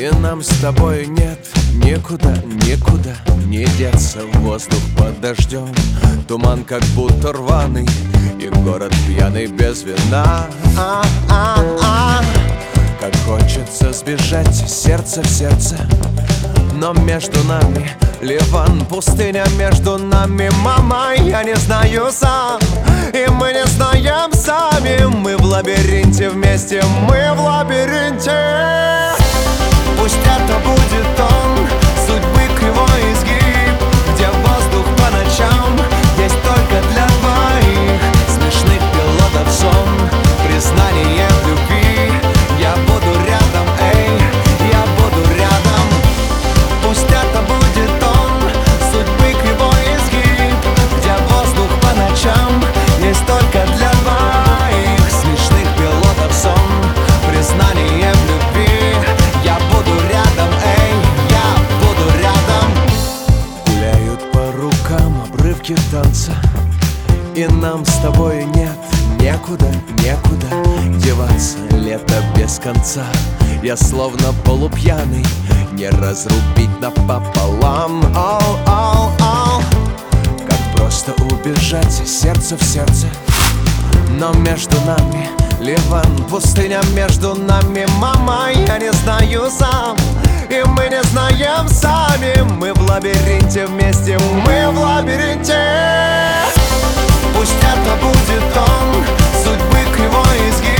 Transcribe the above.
И нам с тобой нет никуда, никуда не деться. Воздух под дождем, туман как будто рваный, и город пьяный без вина. Как хочется сбежать, сердце в сердце, но между нами Ливан, пустыня между нами. Мама, я не знаю сам, и мы не знаем сами. Мы в лабиринте вместе, мы в лабиринте. Пусть это будет он, судьбы кривой изгиб, где воздух по ночам есть только для двоих. Смешных пилотов сон, признание в любви. Я буду рядом, эй, я буду рядом. Пусть это будет он, судьбы кривой изгиб, где воздух по ночам есть только для двоих. Смешных пилотов сон, признание в любви. Я буду рядом, эй, я буду рядом. Гуляют по рукам обрывки танца, и нам с тобой нет некуда, некуда деваться. Лето без конца, я словно полупьяный, не разрубить напополам. Как просто убежать, сердце в сердце, но между нами Ливан, пустыня между нами. Мама, я не знаю сам, и мы не знаем сами. Мы в лабиринте вместе, мы в лабиринте. Пусть это будет он, судьбы кривой изгиб,